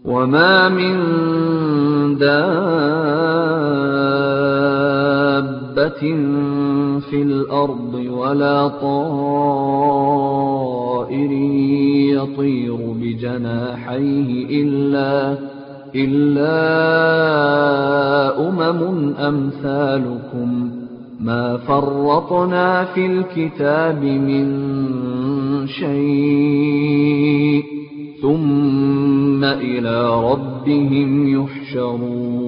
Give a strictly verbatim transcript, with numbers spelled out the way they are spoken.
وما من دابة في الأرض ولا طائر يطير بجناحيه إلا, إلا أمم أمثالكم ما فرطنا في الكتاب من شيء ثم إلى ربهم يحشرون